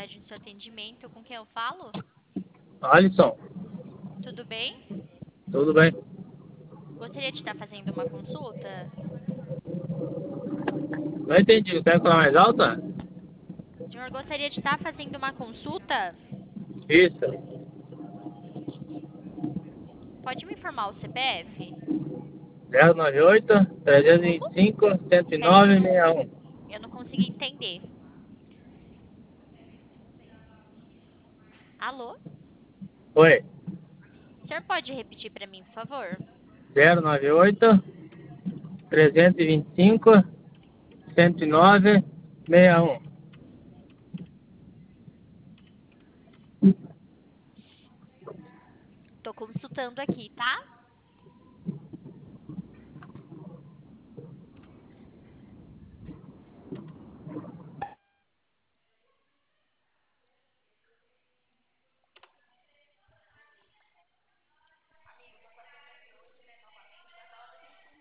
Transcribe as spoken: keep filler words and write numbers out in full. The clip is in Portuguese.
qualidade no seu atendimento. Com quem eu falo? Alisson, Tudo bem? tudo bem? Gostaria de estar fazendo uma consulta? Não entendi, consegue falar mais alta? O senhor gostaria de estar fazendo uma consulta? Isso, Pode me informar o C P F? zero nove oito, trezentos e Como? vinte e cinco, cento e Espera nove, aí, sessenta e um. eu não consegui entender. Alô? Oi, O senhor pode repetir para mim, por favor? zero nove oito, trezentos e vinte e cinco, cento e nove, sessenta e um. Tô consultando aqui, tá?